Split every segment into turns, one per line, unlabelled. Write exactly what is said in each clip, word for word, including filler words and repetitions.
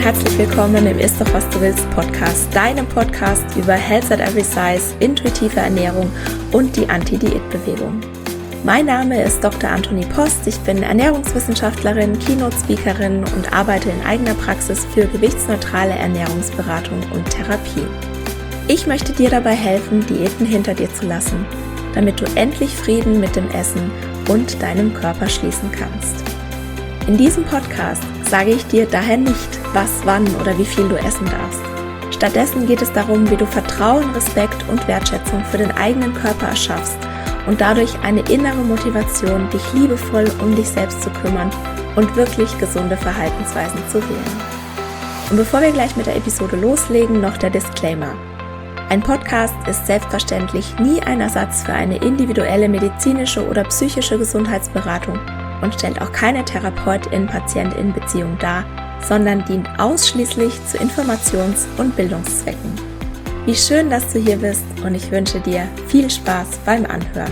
herzlich willkommen im Ist doch was du willst Podcast, deinem Podcast über Health at Every Size, intuitive Ernährung und die Anti-Diät-Bewegung. Mein Name ist Doktor Antonie Post, ich bin Ernährungswissenschaftlerin, Keynote-Speakerin und arbeite in eigener Praxis für gewichtsneutrale Ernährungsberatung und Therapie. Ich möchte dir dabei helfen, Diäten hinter dir zu lassen, damit du endlich Frieden mit dem Essen und deinem Körper schließen kannst. In diesem Podcast sage ich dir daher nicht, was, wann oder wie viel du essen darfst. Stattdessen geht es darum, wie du Vertrauen, Respekt und Wertschätzung für den eigenen Körper erschaffst und dadurch eine innere Motivation, dich liebevoll um dich selbst zu kümmern und wirklich gesunde Verhaltensweisen zu wählen. Und bevor wir gleich mit der Episode loslegen, noch der Disclaimer. Ein Podcast ist selbstverständlich nie ein Ersatz für eine individuelle medizinische oder psychische Gesundheitsberatung und stellt auch keine Therapeutin-Patientin-Beziehung dar, sondern dient ausschließlich zu Informations- und Bildungszwecken. Wie schön, dass du hier bist und ich wünsche dir viel Spaß beim Anhören.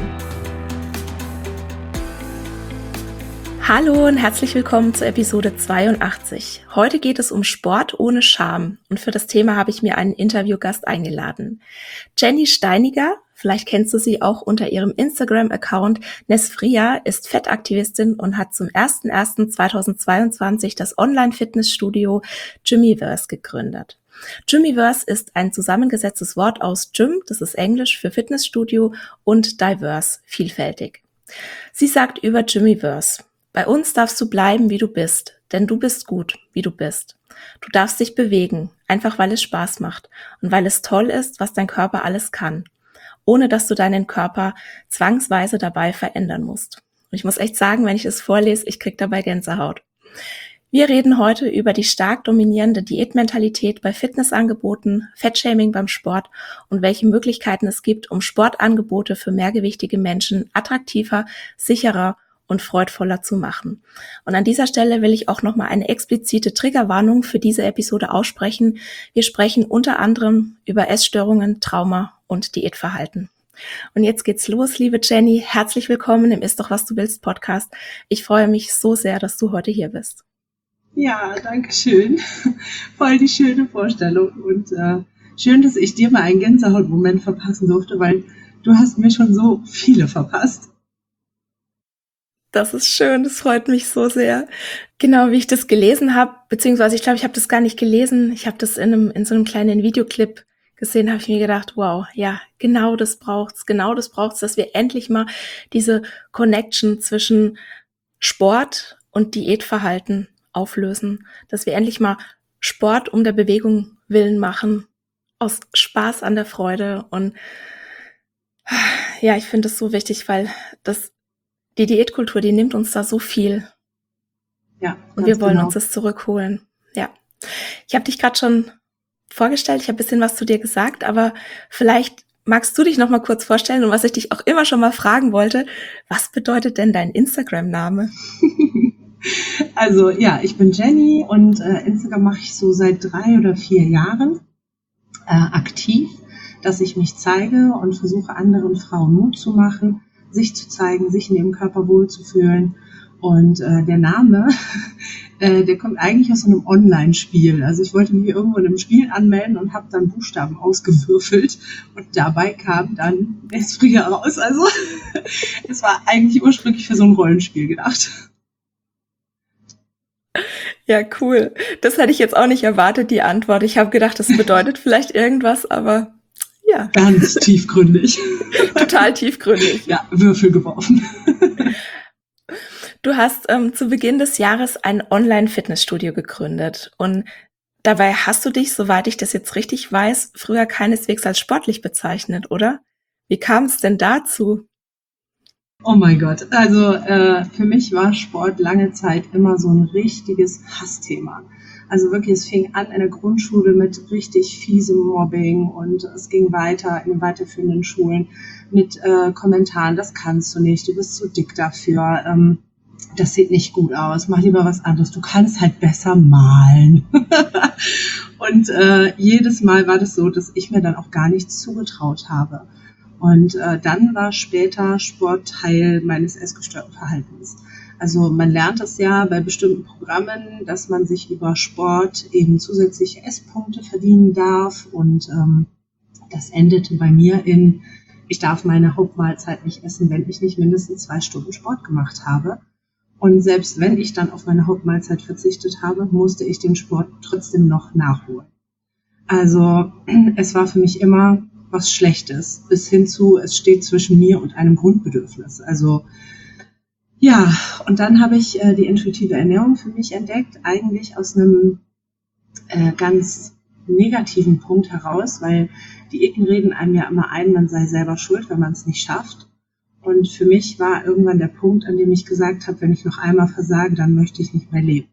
Hallo und herzlich willkommen zur Episode zweiundachtzig. Heute geht es um Sport ohne Scham und für das Thema habe ich mir einen Interviewgast eingeladen. Jenny Steiniger, vielleicht kennst du sie auch unter ihrem Instagram-Account Nesfria, ist Fettaktivistin und hat zum ersten ersten zweitausendzweiundzwanzig das Online-Fitnessstudio Gymmiverse gegründet. Gymmiverse ist ein zusammengesetztes Wort aus Gym, das ist Englisch für Fitnessstudio, und Diverse, vielfältig. Sie sagt über Gymmiverse: Bei uns darfst du bleiben, wie du bist, denn du bist gut, wie du bist. Du darfst dich bewegen, einfach weil es Spaß macht und weil es toll ist, was dein Körper alles kann, ohne dass du deinen Körper zwangsweise dabei verändern musst. Und ich muss echt sagen, wenn ich es vorlese, ich krieg dabei Gänsehaut. Wir reden heute über die stark dominierende Diätmentalität bei Fitnessangeboten, Fettshaming beim Sport und welche Möglichkeiten es gibt, um Sportangebote für mehrgewichtige Menschen attraktiver, sicherer und freudvoller zu machen. Und an dieser Stelle will ich auch nochmal eine explizite Triggerwarnung für diese Episode aussprechen. Wir sprechen unter anderem über Essstörungen, Trauma und Diätverhalten. Und jetzt geht's los, liebe Jenny. Herzlich willkommen im Ist doch was du willst Podcast. Ich freue mich so sehr, dass du heute hier bist.
Ja, danke schön. Voll die schöne Vorstellung und äh, schön, dass ich dir mal einen Gänsehautmoment verpassen durfte, weil du hast mir schon so viele verpasst.
Das ist schön, das freut mich so sehr. Genau, wie ich das gelesen habe, beziehungsweise ich glaube, ich habe das gar nicht gelesen, ich habe das in einem in so einem kleinen Videoclip gesehen, habe ich mir gedacht, wow, ja, genau das braucht's, genau das braucht's, dass wir endlich mal diese Connection zwischen Sport und Diätverhalten auflösen, dass wir endlich mal Sport um der Bewegung willen machen, aus Spaß an der Freude. Und ja, ich finde es so wichtig, weil das die Diätkultur, die nimmt uns da so viel.
Ja,
und wir wollen
genau.
uns das zurückholen. Ja, ich habe dich gerade schon vorgestellt, ich habe ein bisschen was zu dir gesagt, aber vielleicht magst du dich noch mal kurz vorstellen und was ich dich auch immer schon mal fragen wollte, was bedeutet denn dein Instagram-Name?
Also ja, ich bin Jenny und äh, Instagram mache ich so seit drei oder vier Jahren äh, aktiv, dass ich mich zeige und versuche anderen Frauen Mut zu machen, sich zu zeigen, sich in ihrem Körper wohlzufühlen. Und äh, der Name, äh, der kommt eigentlich aus so einem Online-Spiel. Also ich wollte mich irgendwo in einem Spiel anmelden und habe dann Buchstaben ausgewürfelt und dabei kam dann Nesfria raus. Also es war eigentlich ursprünglich für so ein Rollenspiel gedacht.
Ja, cool. Das hätte ich jetzt auch nicht erwartet, die Antwort. Ich habe gedacht, das bedeutet vielleicht irgendwas, aber ja.
Ganz tiefgründig.
Total tiefgründig.
Ja, Würfel geworfen.
Du hast ähm, zu Beginn des Jahres ein Online-Fitnessstudio gegründet und dabei hast du dich, soweit ich das jetzt richtig weiß, früher keineswegs als sportlich bezeichnet, oder? Wie kam es denn dazu?
Oh mein Gott, also äh, für mich war Sport lange Zeit immer so ein richtiges Hassthema. Also wirklich, es fing an in der Grundschule mit richtig fiesem Mobbing und es ging weiter in den weiterführenden Schulen mit äh, Kommentaren, das kannst du nicht, du bist zu dick dafür, ähm, das sieht nicht gut aus, mach lieber was anderes, du kannst halt besser malen. Und äh, jedes Mal war das so, dass ich mir dann auch gar nichts zugetraut habe. Und äh, dann war später Sport Teil meines essgestörten Verhaltens. Also man lernt es ja bei bestimmten Programmen, dass man sich über Sport eben zusätzliche Esspunkte verdienen darf. Und ähm, das endete bei mir in, ich darf meine Hauptmahlzeit nicht essen, wenn ich nicht mindestens zwei Stunden Sport gemacht habe. Und selbst wenn ich dann auf meine Hauptmahlzeit verzichtet habe, musste ich den Sport trotzdem noch nachholen. Also es war für mich immer was Schlechtes, bis hin zu, es steht zwischen mir und einem Grundbedürfnis. Also ja, und dann habe ich äh, die intuitive Ernährung für mich entdeckt, eigentlich aus einem äh, ganz negativen Punkt heraus, weil Diäten reden einem ja immer ein, man sei selber schuld, wenn man es nicht schafft. Und für mich war irgendwann der Punkt, an dem ich gesagt habe, wenn ich noch einmal versage, dann möchte ich nicht mehr leben.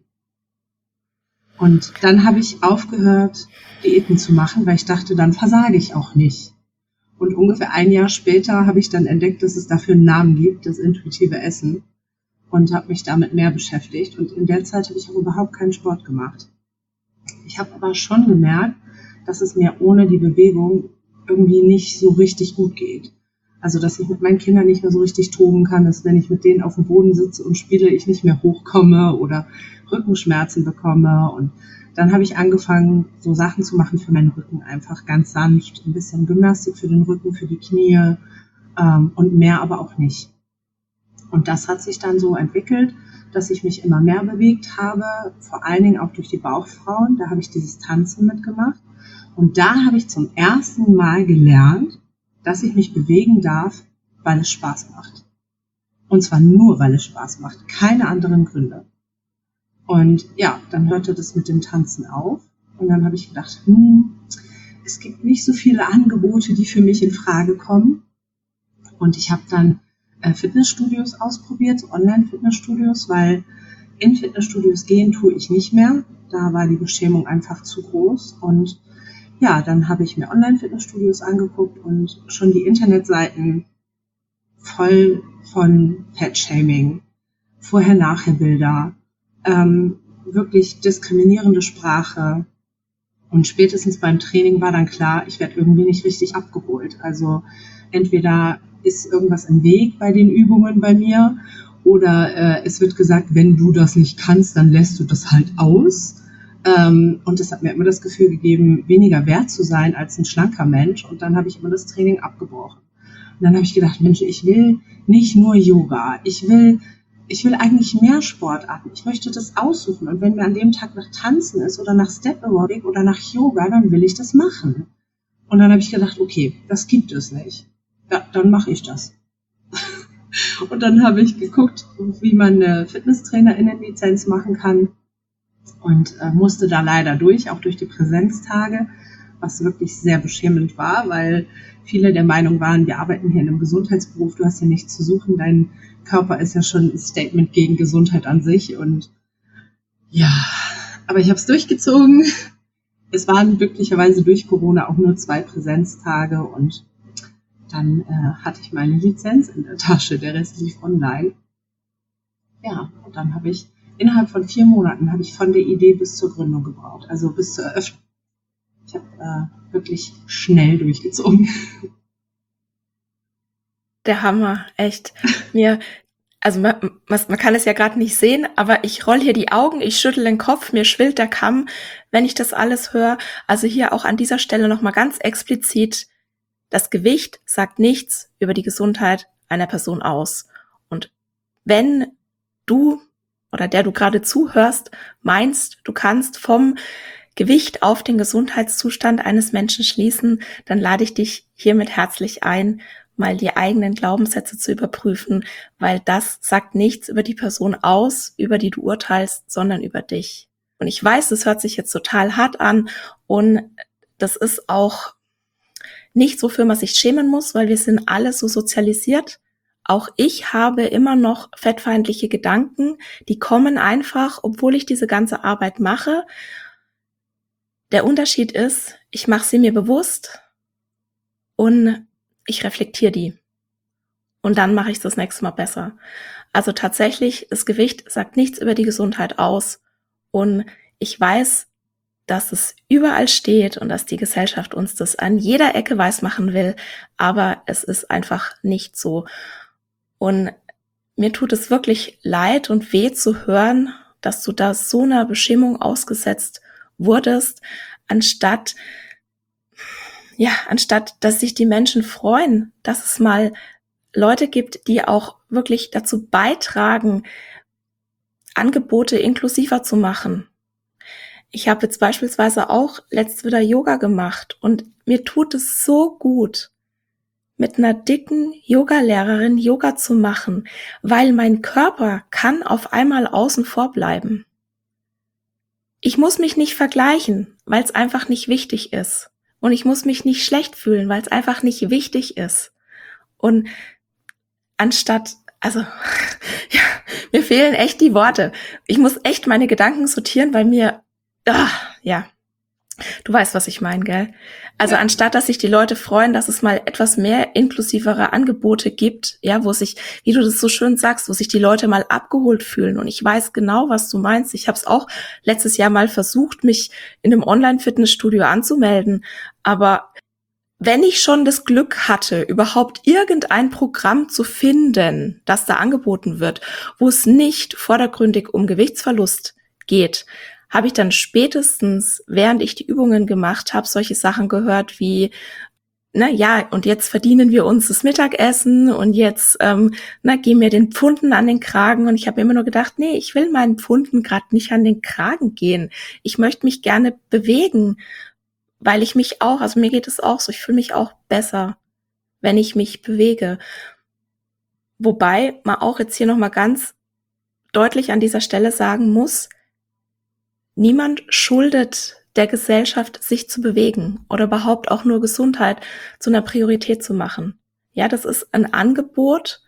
Und dann habe ich aufgehört, Diäten zu machen, weil ich dachte, dann versage ich auch nicht. Und ungefähr ein Jahr später habe ich dann entdeckt, dass es dafür einen Namen gibt, das intuitive Essen. Und habe mich damit mehr beschäftigt. Und in der Zeit habe ich auch überhaupt keinen Sport gemacht. Ich habe aber schon gemerkt, dass es mir ohne die Bewegung irgendwie nicht so richtig gut geht. Also, dass ich mit meinen Kindern nicht mehr so richtig toben kann, dass wenn ich mit denen auf dem Boden sitze und spiele, ich nicht mehr hochkomme oder Rückenschmerzen bekomme. Und dann habe ich angefangen, so Sachen zu machen für meinen Rücken, einfach ganz sanft, ein bisschen Gymnastik für den Rücken, für die Knie ähm, und mehr aber auch nicht. Und das hat sich dann so entwickelt, dass ich mich immer mehr bewegt habe, vor allen Dingen auch durch die Bauchfrauen. Da habe ich dieses Tanzen mitgemacht. Und da habe ich zum ersten Mal gelernt, dass ich mich bewegen darf, weil es Spaß macht. Und zwar nur, weil es Spaß macht, keine anderen Gründe. Und ja, dann hörte das mit dem Tanzen auf. Und dann habe ich gedacht, hm, es gibt nicht so viele Angebote, die für mich in Frage kommen. Und ich habe dann Fitnessstudios ausprobiert, so Online-Fitnessstudios, weil in Fitnessstudios gehen tue ich nicht mehr. Da war die Beschämung einfach zu groß. Und ja, dann habe ich mir Online-Fitnessstudios angeguckt und schon die Internetseiten voll von Fettshaming, Vorher-Nachher-Bilder, ähm, wirklich diskriminierende Sprache. Und spätestens beim Training war dann klar, ich werde irgendwie nicht richtig abgeholt. Also entweder ist irgendwas im Weg bei den Übungen bei mir oder äh, es wird gesagt, wenn du das nicht kannst, dann lässt du das halt aus. Ähm, und das hat mir immer das Gefühl gegeben, weniger wert zu sein als ein schlanker Mensch. Und dann habe ich immer das Training abgebrochen. Und dann habe ich gedacht, Mensch, ich will nicht nur Yoga, ich will, ich will eigentlich mehr Sportarten. Ich möchte das aussuchen. Und wenn mir an dem Tag nach Tanzen ist oder nach Step Aerobic oder nach Yoga, dann will ich das machen. Und dann habe ich gedacht, okay, das gibt es nicht. Ja, dann mache ich das. Und dann habe ich geguckt, wie man eine Fitnesstrainerinnenlizenz machen kann und äh, musste da leider durch, auch durch die Präsenztage, was wirklich sehr beschämend war, weil viele der Meinung waren, wir arbeiten hier in einem Gesundheitsberuf, du hast hier nichts zu suchen, dein Körper ist ja schon ein Statement gegen Gesundheit an sich. Und ja, aber ich habe es durchgezogen. Es waren glücklicherweise durch Corona auch nur zwei Präsenztage und dann äh, hatte ich meine Lizenz in der Tasche, der Rest lief online. Ja, und dann habe ich, innerhalb von vier Monaten habe ich von der Idee bis zur Gründung gebraucht, also bis zur Eröffnung. Ich habe äh, wirklich schnell durchgezogen.
Der Hammer, echt. Mir, also man, man, man kann es ja gerade nicht sehen, aber ich roll hier die Augen, ich schüttel den Kopf, mir schwillt der Kamm, wenn ich das alles höre. Also hier auch an dieser Stelle nochmal ganz explizit, das Gewicht sagt nichts über die Gesundheit einer Person aus. Und wenn du oder der du gerade zuhörst, meinst, du kannst vom Gewicht auf den Gesundheitszustand eines Menschen schließen, dann lade ich dich hiermit herzlich ein, mal die eigenen Glaubenssätze zu überprüfen, weil das sagt nichts über die Person aus, über die du urteilst, sondern über dich. Und ich weiß, das hört sich jetzt total hart an und das ist auch nicht so, für was ich schämen muss, weil wir sind alle so sozialisiert. Auch ich habe immer noch fettfeindliche Gedanken, die kommen einfach, obwohl ich diese ganze Arbeit mache. Der Unterschied ist, ich mache sie mir bewusst und ich reflektiere die. Und dann mache ich es das nächste Mal besser. Also tatsächlich, das Gewicht sagt nichts über die Gesundheit aus. Und ich weiß, dass es überall steht und dass die Gesellschaft uns das an jeder Ecke weismachen will, aber es ist einfach nicht so. Und mir tut es wirklich leid und weh zu hören, dass du da so einer Beschimpfung ausgesetzt wurdest, anstatt, ja, anstatt, dass sich die Menschen freuen, dass es mal Leute gibt, die auch wirklich dazu beitragen, Angebote inklusiver zu machen. Ich habe jetzt beispielsweise auch letzt wieder Yoga gemacht und mir tut es so gut, mit einer dicken Yogalehrerin Yoga zu machen, weil mein Körper kann auf einmal außen vor bleiben. Ich muss mich nicht vergleichen, weil es einfach nicht wichtig ist. Und ich muss mich nicht schlecht fühlen, weil es einfach nicht wichtig ist. Und anstatt, also, ja, mir fehlen echt die Worte. Ich muss echt meine Gedanken sortieren, weil mir, ah, ja, du weißt, was ich meine, gell? Also ja. Anstatt, dass sich die Leute freuen, dass es mal etwas mehr inklusivere Angebote gibt, ja, wo sich, wie du das so schön sagst, wo sich die Leute mal abgeholt fühlen. Und ich weiß genau, was du meinst. Ich habe es auch letztes Jahr mal versucht, mich in einem Online-Fitnessstudio anzumelden. Aber wenn ich schon das Glück hatte, überhaupt irgendein Programm zu finden, das da angeboten wird, wo es nicht vordergründig um Gewichtsverlust geht, habe ich dann spätestens, während ich die Übungen gemacht habe, solche Sachen gehört wie, na ja, und jetzt verdienen wir uns das Mittagessen und jetzt, ähm, na, gehen wir den Pfunden an den Kragen. Und ich habe immer nur gedacht, nee, ich will meinen Pfunden gerade nicht an den Kragen gehen. Ich möchte mich gerne bewegen, weil ich mich auch, also mir geht es auch so, ich fühle mich auch besser, wenn ich mich bewege. Wobei man auch jetzt hier nochmal ganz deutlich an dieser Stelle sagen muss, niemand schuldet der Gesellschaft, sich zu bewegen oder überhaupt auch nur Gesundheit zu einer Priorität zu machen. Ja, das ist ein Angebot,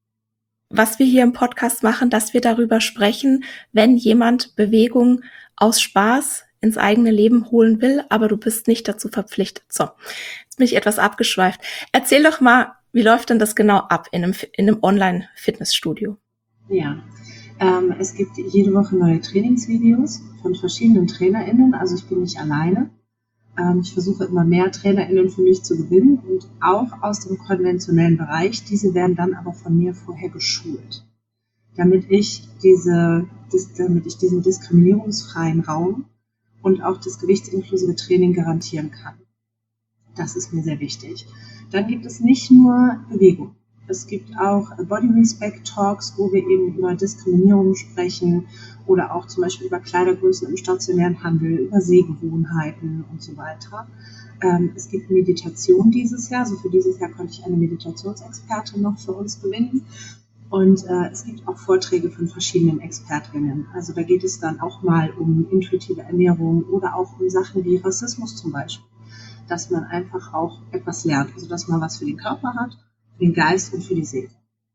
was wir hier im Podcast machen, dass wir darüber sprechen, wenn jemand Bewegung aus Spaß ins eigene Leben holen will, aber du bist nicht dazu verpflichtet. So, jetzt bin ich etwas abgeschweift. Erzähl doch mal, wie läuft denn das genau ab in einem, in einem Online-Fitnessstudio?
Ja, ähm, es gibt jede Woche neue Trainingsvideos von verschiedenen TrainerInnen, also ich bin nicht alleine. Ähm, ich versuche immer mehr TrainerInnen für mich zu gewinnen und auch aus dem konventionellen Bereich. Diese werden dann aber von mir vorher geschult, damit ich diese, dis, damit ich diesen diskriminierungsfreien Raum und auch das gewichtsinklusive Training garantieren kann. Das ist mir sehr wichtig. Dann gibt es nicht nur Bewegung. Es gibt auch Body Respect Talks, wo wir eben über Diskriminierung sprechen oder auch zum Beispiel über Kleidergrößen im stationären Handel, über Sehgewohnheiten und so weiter. Ähm, es gibt Meditation dieses Jahr. Also für dieses Jahr konnte ich eine Meditationsexpertin noch für uns gewinnen. Und äh, es gibt auch Vorträge von verschiedenen Expertinnen. Also da geht es dann auch mal um intuitive Ernährung oder auch um Sachen wie Rassismus zum Beispiel. Dass man einfach auch etwas lernt. Also dass man was für den Körper hat, für den Geist und für die Seele.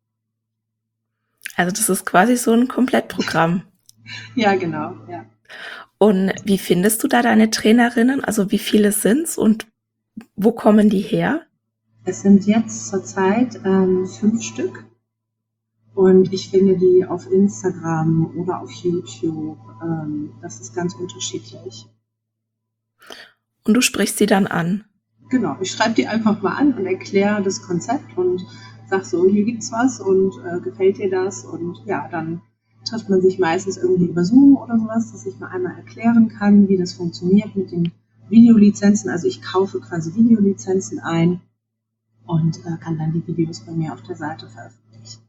Also das ist quasi so ein Komplettprogramm.
Ja, genau. Ja.
Und wie findest du da deine Trainerinnen? Also wie viele sind's und wo kommen die her?
Es sind jetzt zurzeit ähm, fünf Stück. Und ich finde die auf Instagram oder auf YouTube. Ähm, das ist ganz unterschiedlich.
Und du sprichst sie dann an?
Genau, ich schreibe die einfach mal an und erkläre das Konzept und sag so, hier gibt's was und äh, gefällt dir das? Und ja, dann trifft man sich meistens irgendwie über Zoom oder sowas, dass ich mal einmal erklären kann, wie das funktioniert mit den Videolizenzen. Also ich kaufe quasi Videolizenzen ein und äh, kann dann die Videos bei mir auf der Seite veröffentlichen.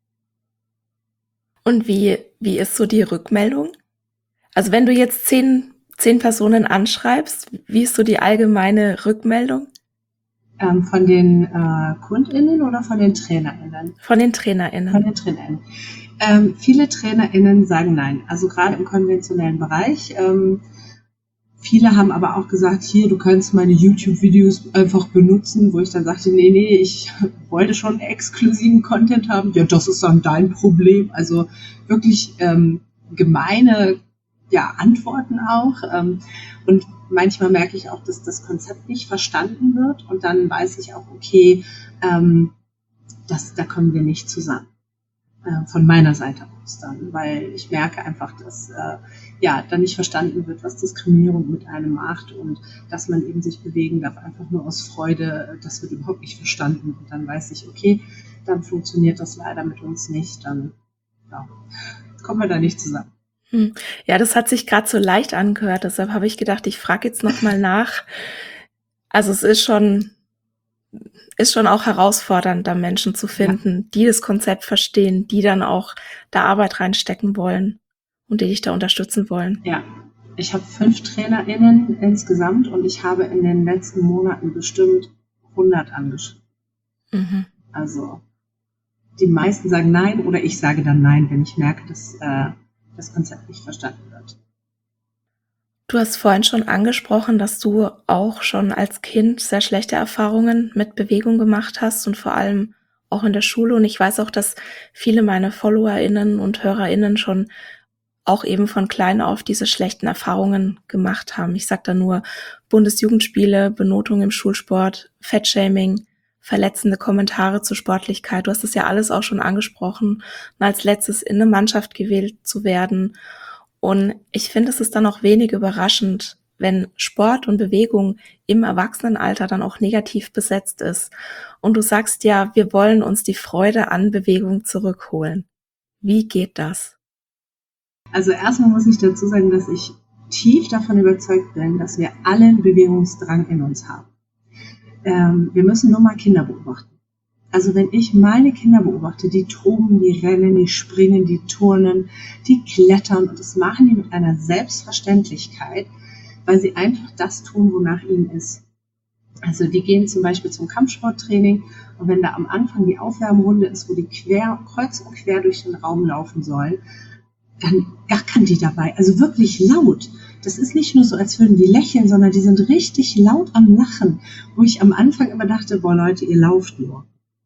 Und wie, wie ist so die Rückmeldung? Also wenn du jetzt zehn zehn Personen anschreibst, wie ist so die allgemeine Rückmeldung?
Ähm, von den äh, KundInnen oder von den TrainerInnen?
Von den TrainerInnen.
Von den TrainerInnen. Ähm, viele TrainerInnen sagen nein, also gerade im konventionellen Bereich. Ähm, viele haben aber auch gesagt, hier, du kannst meine YouTube-Videos einfach benutzen, wo ich dann sagte, nee, nee, ich wollte schon exklusiven Content haben. Ja, das ist dann dein Problem. Also wirklich ähm, gemeine ja, Antworten auch. Ähm, und manchmal merke ich auch, dass das Konzept nicht verstanden wird. Und dann weiß ich auch, okay, ähm, das, da kommen wir nicht zusammen. äh, von meiner Seite aus dann, weil ich merke einfach, dass äh, ja dann nicht verstanden wird, was Diskriminierung mit einem macht und dass man eben sich bewegen darf, einfach nur aus Freude, das wird überhaupt nicht verstanden. Und dann weiß ich, okay, dann funktioniert das leider mit uns nicht, dann ja, kommen wir da nicht zusammen.
Hm. Ja, das hat sich gerade so leicht angehört, deshalb habe ich gedacht, ich frage jetzt nochmal nach. Also es ist schon, ist schon auch herausfordernd, da Menschen zu finden, ja, die das Konzept verstehen, die dann auch da Arbeit reinstecken wollen und die dich da unterstützen wollen.
Ja, ich habe fünf TrainerInnen insgesamt und ich habe in den letzten Monaten bestimmt hundert angeschrieben. Mhm. Also die meisten sagen nein oder ich sage dann nein, wenn ich merke, dass äh, das Konzept nicht verstanden wird.
Du hast vorhin schon angesprochen, dass du auch schon als Kind sehr schlechte Erfahrungen mit Bewegung gemacht hast und vor allem auch in der Schule. Und ich weiß auch, dass viele meiner FollowerInnen und HörerInnen schon auch eben von klein auf diese schlechten Erfahrungen gemacht haben. Ich sag da nur Bundesjugendspiele, Benotung im Schulsport, Fettshaming, verletzende Kommentare zur Sportlichkeit. Du hast es ja alles auch schon angesprochen. Und als letztes in eine Mannschaft gewählt zu werden. Und ich finde, es ist dann auch wenig überraschend, wenn Sport und Bewegung im Erwachsenenalter dann auch negativ besetzt ist. Und du sagst ja, wir wollen uns die Freude an Bewegung zurückholen. Wie geht das?
Also erstmal muss ich dazu sagen, dass ich tief davon überzeugt bin, dass wir alle einen Bewegungsdrang in uns haben. Ähm, wir müssen nur mal Kinder beobachten. Also wenn ich meine Kinder beobachte, die toben, die rennen, die springen, die turnen, die klettern und das machen die mit einer Selbstverständlichkeit, weil sie einfach das tun, wonach ihnen ist. Also die gehen zum Beispiel zum Kampfsporttraining und wenn da am Anfang die Aufwärmrunde ist, wo die quer, kreuz und quer durch den Raum laufen sollen, dann gackern die dabei, also wirklich laut. Das ist nicht nur so, als würden die lächeln, sondern die sind richtig laut am Lachen, wo ich am Anfang immer dachte, boah Leute, ihr lauft nur.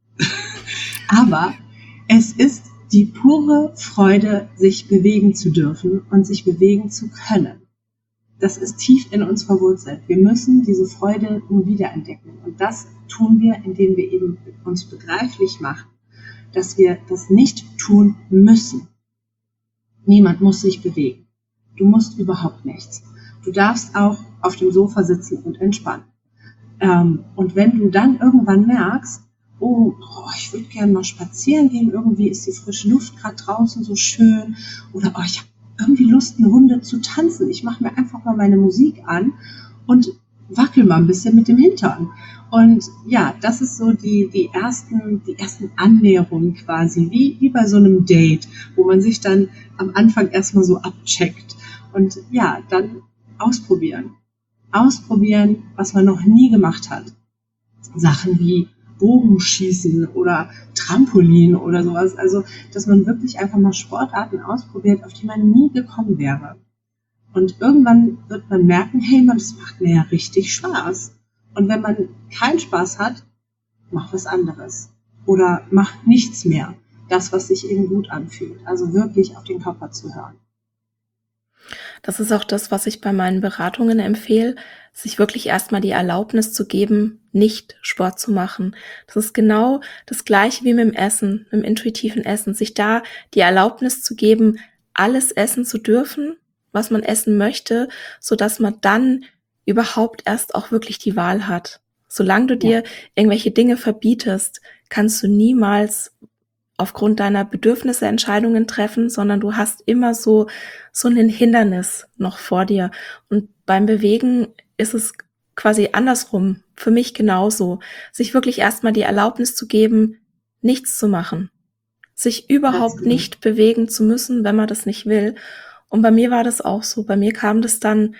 Aber es ist die pure Freude, sich bewegen zu dürfen und sich bewegen zu können. Das ist tief in uns verwurzelt. Wir müssen diese Freude nur wiederentdecken. Und das tun wir, indem wir eben uns begreiflich machen, dass wir das nicht tun müssen. Niemand muss sich bewegen. Du musst überhaupt nichts. Du darfst auch auf dem Sofa sitzen und entspannen. Ähm, und wenn du dann irgendwann merkst, oh, oh ich würde gerne mal spazieren gehen, irgendwie ist die frische Luft gerade draußen so schön, oder oh, ich habe irgendwie Lust, eine Runde zu tanzen. Ich mache mir einfach mal meine Musik an und wackel mal ein bisschen mit dem Hintern. Und ja, das ist so die, die ersten, die ersten Annäherungen quasi, wie, wie bei so einem Date, wo man sich dann am Anfang erstmal so abcheckt. Und ja, dann ausprobieren. Ausprobieren, was man noch nie gemacht hat. Sachen wie Bogenschießen oder Trampolin oder sowas. Also, dass man wirklich einfach mal Sportarten ausprobiert, auf die man nie gekommen wäre. Und irgendwann wird man merken, hey man, das macht mir ja richtig Spaß. Und wenn man keinen Spaß hat, mach was anderes. Oder mach nichts mehr. Das, was sich eben gut anfühlt. Also wirklich auf den Körper zu hören.
Das ist auch das, was ich bei meinen Beratungen empfehle, sich wirklich erstmal die Erlaubnis zu geben, nicht Sport zu machen. Das ist genau das Gleiche wie mit dem Essen, mit dem intuitiven Essen. Sich da die Erlaubnis zu geben, alles essen zu dürfen, was man essen möchte, sodass man dann überhaupt erst auch wirklich die Wahl hat. Solange du dir irgendwelche Dinge verbietest, kannst du niemals aufgrund deiner Bedürfnisse Entscheidungen treffen, sondern du hast immer so, so ein Hindernis noch vor dir. Und beim Bewegen ist es quasi andersrum, für mich genauso, sich wirklich erstmal die Erlaubnis zu geben, nichts zu machen, sich überhaupt
genau.
nicht bewegen zu müssen, wenn man das nicht will. Und bei mir war das auch so. Bei mir kam das dann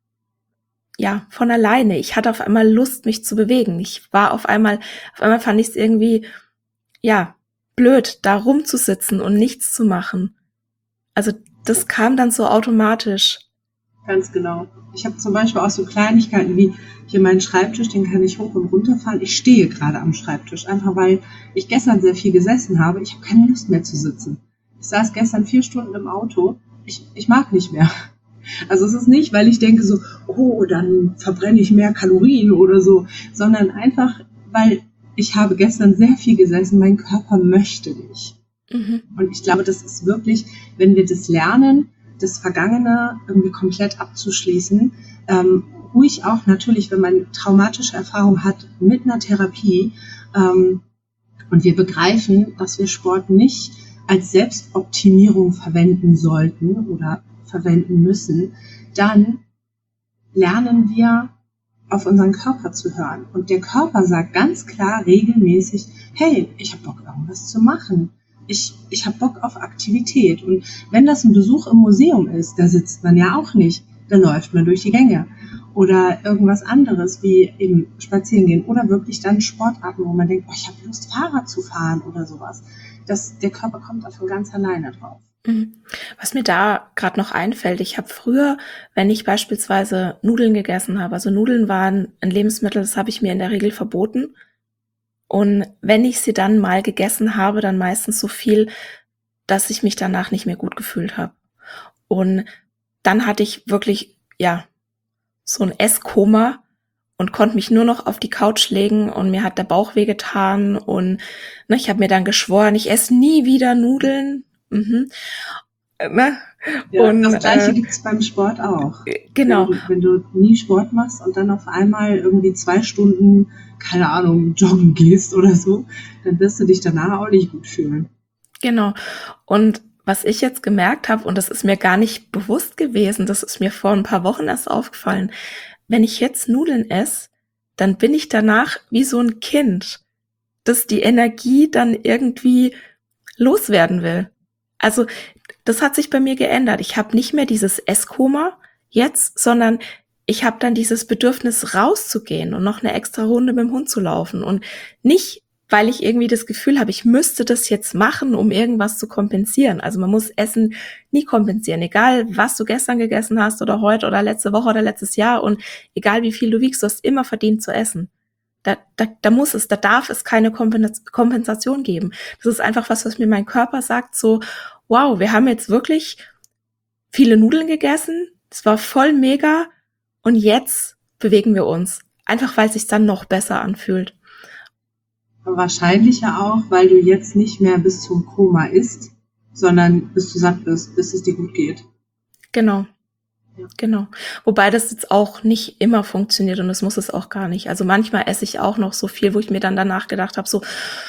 ja von alleine. Ich hatte auf einmal Lust, mich zu bewegen. Ich war auf einmal, auf einmal fand ich es irgendwie, ja, blöd, da rumzusitzen und nichts zu machen. Also das kam dann so automatisch.
Ganz genau. Ich habe zum Beispiel auch so Kleinigkeiten wie hier meinen Schreibtisch, den kann ich hoch und runter fahren. Ich stehe gerade am Schreibtisch, einfach weil ich gestern sehr viel gesessen habe. Ich habe keine Lust mehr zu sitzen. Ich saß gestern vier Stunden im Auto. Ich, ich mag nicht mehr. Also es ist nicht, weil ich denke so, oh, dann verbrenne ich mehr Kalorien oder so, sondern einfach, weil ich habe gestern sehr viel gesessen, mein Körper möchte nicht.
Mhm.
Und ich glaube, das ist wirklich, wenn wir das lernen, das Vergangene irgendwie komplett abzuschließen, ähm, ruhig auch natürlich, wenn man traumatische Erfahrungen hat mit einer Therapie, ähm, und wir begreifen, dass wir Sport nicht als Selbstoptimierung verwenden sollten oder verwenden müssen, dann lernen wir auf unseren Körper zu hören. Und der Körper sagt ganz klar regelmäßig, hey, ich habe Bock, irgendwas zu machen. Ich, ich habe Bock auf Aktivität. Und wenn das ein Besuch im Museum ist, da sitzt man ja auch nicht, da läuft man durch die Gänge. Oder irgendwas anderes wie eben spazieren gehen oder wirklich dann Sportarten, wo man denkt, oh, ich habe Lust, Fahrrad zu fahren oder sowas. Das, der Körper kommt da von ganz alleine drauf.
Mhm. Was mir da gerade noch einfällt, ich habe früher, wenn ich beispielsweise Nudeln gegessen habe, also Nudeln waren ein Lebensmittel, das habe ich mir in der Regel verboten. Und wenn ich sie dann mal gegessen habe, dann meistens so viel, dass ich mich danach nicht mehr gut gefühlt habe. Und dann hatte ich wirklich, ja, so ein Esskoma und konnte mich nur noch auf die Couch legen und mir hat der Bauch wehgetan und ne, ich habe mir dann geschworen, ich esse nie wieder Nudeln. Mhm. Ne?
Ja,
Und
das Gleiche
äh,
gibt's beim Sport auch. Wenn
genau,
du, wenn du nie Sport machst und dann auf einmal irgendwie zwei Stunden, keine Ahnung, joggen gehst oder so, dann wirst du dich danach auch nicht gut fühlen.
genau. Und was ich jetzt gemerkt habe, und das ist mir gar nicht bewusst gewesen, das ist mir vor ein paar Wochen erst aufgefallen, wenn ich jetzt Nudeln esse, dann bin ich danach wie so ein Kind, das die Energie dann irgendwie loswerden will. Also das hat sich bei mir geändert. Ich habe nicht mehr dieses Esskoma jetzt, sondern ich habe dann dieses Bedürfnis rauszugehen und noch eine extra Runde mit dem Hund zu laufen und nicht, weil ich irgendwie das Gefühl habe, ich müsste das jetzt machen, um irgendwas zu kompensieren. Also man muss Essen nie kompensieren, egal was du gestern gegessen hast oder heute oder letzte Woche oder letztes Jahr und egal wie viel du wiegst, du hast immer verdient zu essen. Da, da, da muss es, da darf es keine Kompensation geben. Das ist einfach was, was mir mein Körper sagt, so, wow, wir haben jetzt wirklich viele Nudeln gegessen, es war voll mega und jetzt bewegen wir uns. Einfach weil es sich dann noch besser anfühlt.
Wahrscheinlich ja auch, weil du jetzt nicht mehr bis zum Koma isst, sondern bis du satt bist, bis es dir gut geht.
Genau.
Ja.
Genau. Wobei das jetzt auch nicht immer funktioniert und das muss es auch gar nicht. Also manchmal esse ich auch noch so viel, wo ich mir dann danach gedacht habe, so,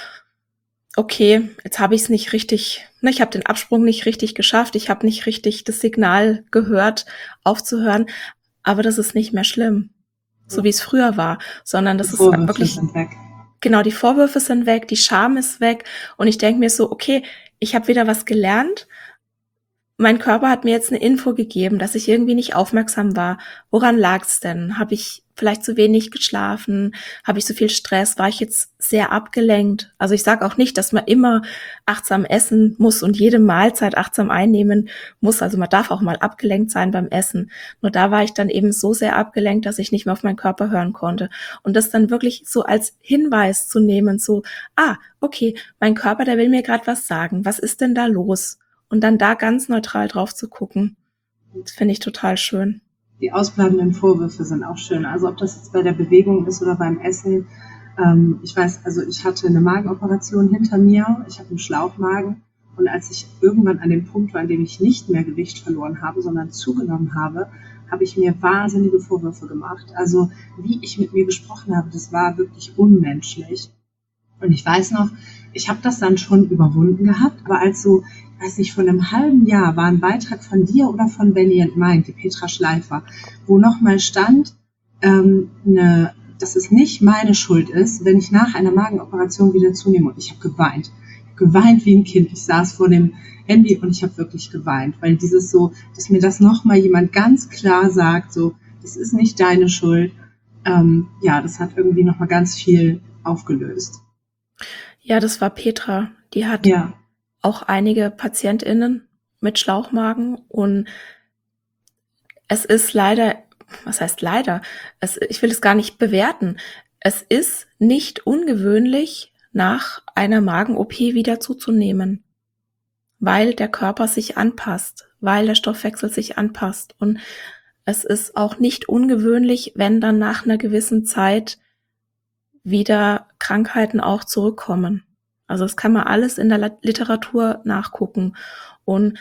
okay, jetzt habe ich es nicht richtig, ne, ich habe den Absprung nicht richtig geschafft, ich habe nicht richtig das Signal gehört, aufzuhören, aber das ist nicht mehr schlimm, so wie es früher war, sondern
Die
das ist
Vorwürfe
wirklich,
sind weg.
genau, die Vorwürfe sind weg, die Scham ist weg und ich denke mir so, okay, ich habe wieder was gelernt. Mein Körper hat mir jetzt eine Info gegeben, dass ich irgendwie nicht aufmerksam war. Woran lag's denn? Habe ich vielleicht zu wenig geschlafen? Habe ich so viel Stress? War ich jetzt sehr abgelenkt? Also ich sage auch nicht, dass man immer achtsam essen muss und jede Mahlzeit achtsam einnehmen muss. Also man darf auch mal abgelenkt sein beim Essen. Nur da war ich dann eben so sehr abgelenkt, dass ich nicht mehr auf meinen Körper hören konnte. Und das dann wirklich so als Hinweis zu nehmen, so, ah, okay, mein Körper, der will mir gerade was sagen. Was ist denn da los? Und dann da ganz neutral drauf zu gucken, das finde ich total schön.
Die ausbleibenden Vorwürfe sind auch schön. Also ob das jetzt bei der Bewegung ist oder beim Essen. Ähm, ich weiß, also ich hatte eine Magenoperation hinter mir. Ich habe einen Schlauchmagen. Und als ich irgendwann an dem Punkt war, an dem ich nicht mehr Gewicht verloren habe, sondern zugenommen habe, habe ich mir wahnsinnige Vorwürfe gemacht. Also wie ich mit mir gesprochen habe, das war wirklich unmenschlich. Und ich weiß noch, ich habe das dann schon überwunden gehabt, aber als so, ich weiß nicht, vor einem halben Jahr war ein Beitrag von dir oder von Benny and Mike, die Petra Schleifer, wo nochmal stand, ähm, ne, dass es nicht meine Schuld ist, wenn ich nach einer Magenoperation wieder zunehme. Und ich habe geweint. Ich hab geweint wie ein Kind. Ich saß vor dem Handy und ich habe wirklich geweint, weil dieses so, dass mir das nochmal jemand ganz klar sagt, so, das ist nicht deine Schuld. Ähm, ja, das hat irgendwie nochmal ganz viel aufgelöst.
Ja, das war Petra. Die hat
Ja.
auch einige PatientInnen mit Schlauchmagen und es ist leider, was heißt leider? Es, ich will es gar nicht bewerten. Es ist nicht ungewöhnlich, nach einer Magen-O P wieder zuzunehmen, weil der Körper sich anpasst, weil der Stoffwechsel sich anpasst. Und es ist auch nicht ungewöhnlich, wenn dann nach einer gewissen Zeit wieder Krankheiten auch zurückkommen. Also das kann man alles in der Literatur nachgucken. Und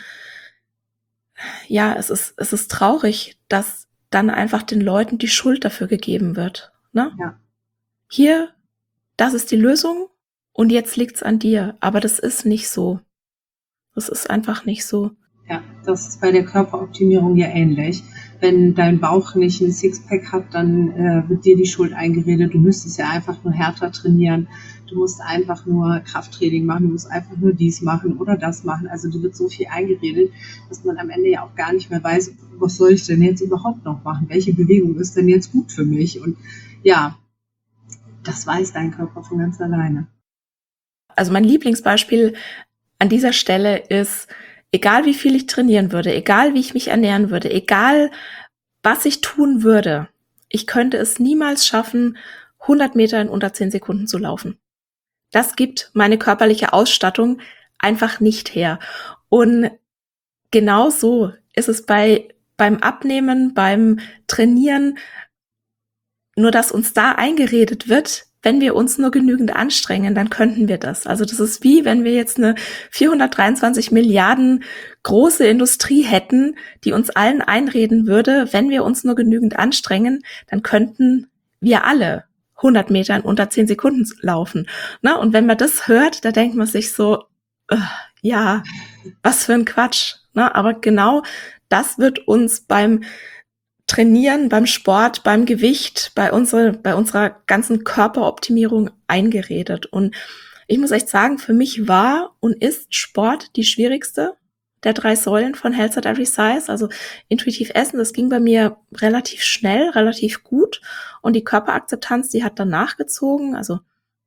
ja, es ist, es ist traurig, dass dann einfach den Leuten die Schuld dafür gegeben wird. Ne?
Ja.
Hier, das ist die Lösung und jetzt liegt's an dir. Aber das ist nicht so. Das ist einfach nicht so.
Ja, das ist bei der Körperoptimierung ja ähnlich. Wenn dein Bauch nicht ein Sixpack hat, dann äh, wird dir die Schuld eingeredet. Du müsstest ja einfach nur härter trainieren. Du musst einfach nur Krafttraining machen. Du musst einfach nur dies machen oder das machen. Also dir wird so viel eingeredet, dass man am Ende ja auch gar nicht mehr weiß, was soll ich denn jetzt überhaupt noch machen? Welche Bewegung ist denn jetzt gut für mich? Und ja, das weiß dein Körper von ganz alleine.
Also mein Lieblingsbeispiel an dieser Stelle ist, egal wie viel ich trainieren würde, egal wie ich mich ernähren würde, egal was ich tun würde, ich könnte es niemals schaffen, hundert Meter in unter zehn Sekunden zu laufen. Das gibt meine körperliche Ausstattung einfach nicht her. Und genau so ist es bei, beim Abnehmen, beim Trainieren, nur dass uns da eingeredet wird, wenn wir uns nur genügend anstrengen, dann könnten wir das. Also das ist wie, wenn wir jetzt eine vierhundertdreiundzwanzig Milliarden große Industrie hätten, die uns allen einreden würde, wenn wir uns nur genügend anstrengen, dann könnten wir alle hundert Meter in unter zehn Sekunden laufen. Ne? Und wenn man das hört, da denkt man sich so, uh, ja, was für ein Quatsch. Ne? Aber genau das wird uns beim Trainieren, beim Sport, beim Gewicht, bei unserer, bei unserer ganzen Körperoptimierung eingeredet. Und ich muss echt sagen, für mich war und ist Sport die schwierigste der drei Säulen von Health at Every Size. Also intuitiv essen, das ging bei mir relativ schnell, relativ gut. Und die Körperakzeptanz, die hat dann nachgezogen. Also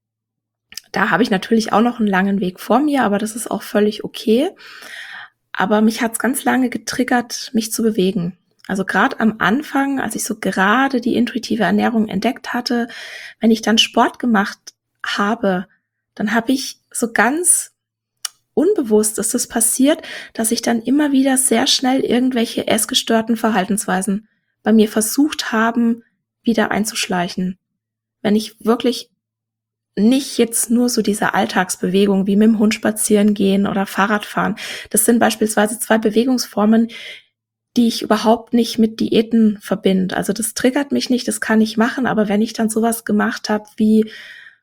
da habe ich natürlich auch noch einen langen Weg vor mir, aber das ist auch völlig okay. Aber mich hat es ganz lange getriggert, mich zu bewegen. Also gerade am Anfang, als ich so gerade die intuitive Ernährung entdeckt hatte, wenn ich dann Sport gemacht habe, dann habe ich so ganz unbewusst, ist das passiert, dass ich dann immer wieder sehr schnell irgendwelche essgestörten Verhaltensweisen bei mir versucht haben, wieder einzuschleichen. Wenn ich wirklich nicht jetzt nur so diese Alltagsbewegung wie mit dem Hund spazieren gehen oder Fahrradfahren. Das sind beispielsweise zwei Bewegungsformen, die ich überhaupt nicht mit Diäten verbinde. Also das triggert mich nicht, das kann ich machen, aber wenn ich dann sowas gemacht habe wie,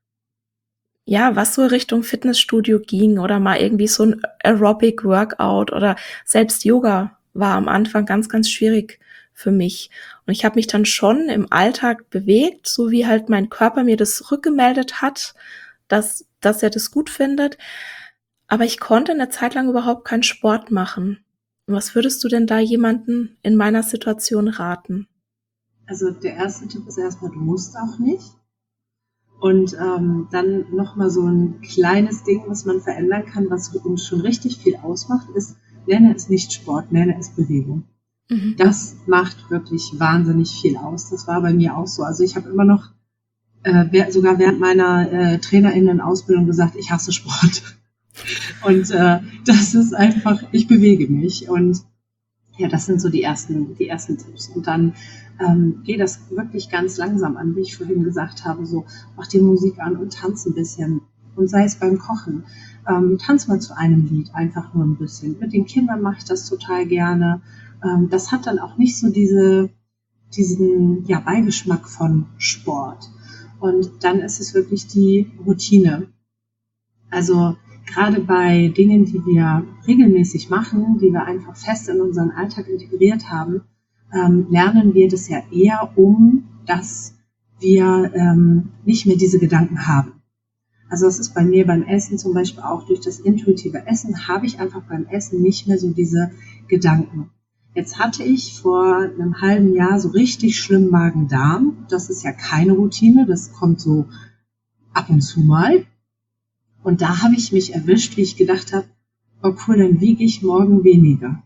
ja, was so Richtung Fitnessstudio ging oder mal irgendwie so ein Aerobic-Workout oder selbst Yoga war am Anfang ganz, ganz schwierig für mich. Und ich habe mich dann schon im Alltag bewegt, so wie halt mein Körper mir das rückgemeldet hat, dass, dass er das gut findet. Aber ich konnte eine Zeit lang überhaupt keinen Sport machen. Was würdest du denn da jemanden in meiner Situation raten?
Also der erste Tipp ist erstmal, du musst auch nicht. Und ähm, dann nochmal so ein kleines Ding, was man verändern kann, was uns schon richtig viel ausmacht, ist, nenne es nicht Sport, nenne es Bewegung. Mhm. Das macht wirklich wahnsinnig viel aus. Das war bei mir auch so. Also ich habe immer noch, äh, sogar während meiner äh, TrainerInnen-Ausbildung gesagt, ich hasse Sport. Und äh, das ist einfach, ich bewege mich und ja, das sind so die ersten, die ersten Tipps. Und dann ähm, geh das wirklich ganz langsam an, wie ich vorhin gesagt habe, so mach die Musik an und tanz ein bisschen und sei es beim Kochen. Ähm, tanz mal zu einem Lied, einfach nur ein bisschen. Mit den Kindern mache ich das total gerne. Ähm, das hat dann auch nicht so diese, diesen ja, Beigeschmack von Sport. Und dann ist es wirklich die Routine. Also gerade bei Dingen, die wir regelmäßig machen, die wir einfach fest in unseren Alltag integriert haben, ähm, lernen wir das ja eher um, dass wir ähm, nicht mehr diese Gedanken haben. Also das ist bei mir beim Essen zum Beispiel auch durch das intuitive Essen, habe ich einfach beim Essen nicht mehr so diese Gedanken. Jetzt hatte ich vor einem halben Jahr so richtig schlimm Magen-Darm. Das ist ja keine Routine, das kommt so ab und zu mal. Und da habe ich mich erwischt, wie ich gedacht habe, oh cool, dann wiege ich morgen weniger.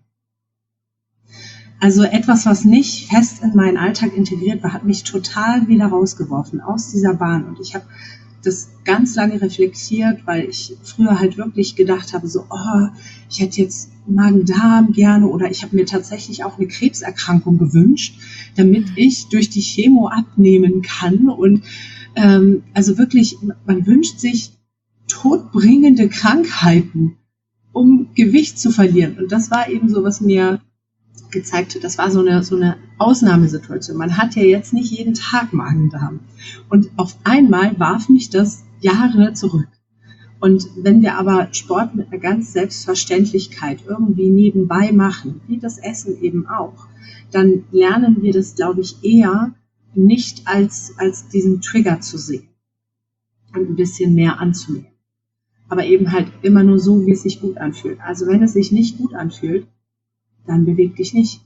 Also etwas, was nicht fest in meinen Alltag integriert war, hat mich total wieder rausgeworfen aus dieser Bahn. Und ich habe das ganz lange reflektiert, weil ich früher halt wirklich gedacht habe, so, oh, ich hätte jetzt Magen-Darm gerne oder ich habe mir tatsächlich auch eine Krebserkrankung gewünscht, damit ich durch die Chemo abnehmen kann. Und ähm, also wirklich, man wünscht sich todbringende Krankheiten, um Gewicht zu verlieren. Und das war eben so, was mir gezeigt hat, das war so eine, so eine Ausnahmesituation. Man hat ja jetzt nicht jeden Tag Magen-Darm. Und auf einmal warf mich das Jahre zurück. Und wenn wir aber Sport mit einer ganz Selbstverständlichkeit irgendwie nebenbei machen, wie das Essen eben auch, dann lernen wir das, glaube ich, eher nicht als, als diesen Trigger zu sehen und ein bisschen mehr anzunehmen. Aber eben halt immer nur so, wie es sich gut anfühlt. Also wenn es sich nicht gut anfühlt, dann beweg dich nicht.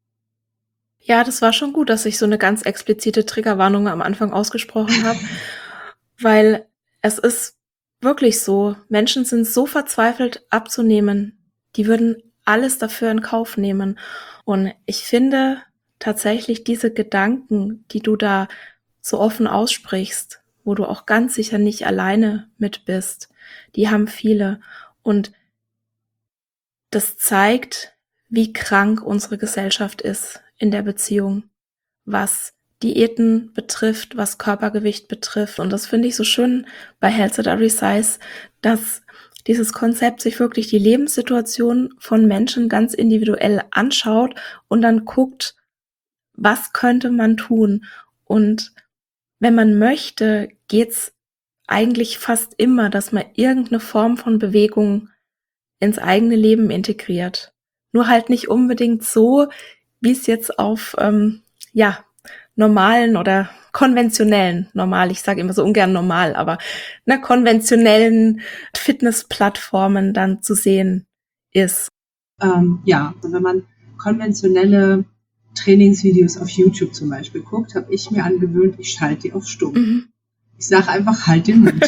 Ja, das war schon gut, dass ich so eine ganz explizite Triggerwarnung am Anfang ausgesprochen habe, weil es ist wirklich so, Menschen sind so verzweifelt abzunehmen, die würden alles dafür in Kauf nehmen. Und ich finde tatsächlich diese Gedanken, die du da so offen aussprichst, wo du auch ganz sicher nicht alleine mit bist, die haben viele. Und das zeigt, wie krank unsere Gesellschaft ist in der Beziehung, was Diäten betrifft, was Körpergewicht betrifft. Und das finde ich so schön bei Health at Every Size, dass dieses Konzept sich wirklich die Lebenssituation von Menschen ganz individuell anschaut und dann guckt, was könnte man tun. Und wenn man möchte, geht's eigentlich fast immer, dass man irgendeine Form von Bewegung ins eigene Leben integriert. Nur halt nicht unbedingt so, wie es jetzt auf ähm, ja normalen oder konventionellen, normal, ich sage immer so ungern normal, aber ne, konventionellen Fitnessplattformen dann zu sehen ist.
Ähm, ja, und wenn man konventionelle Trainingsvideos auf YouTube zum Beispiel guckt, habe ich mir angewöhnt, ich schalte die auf stumm. Mhm. Ich sage einfach, halt den Mund.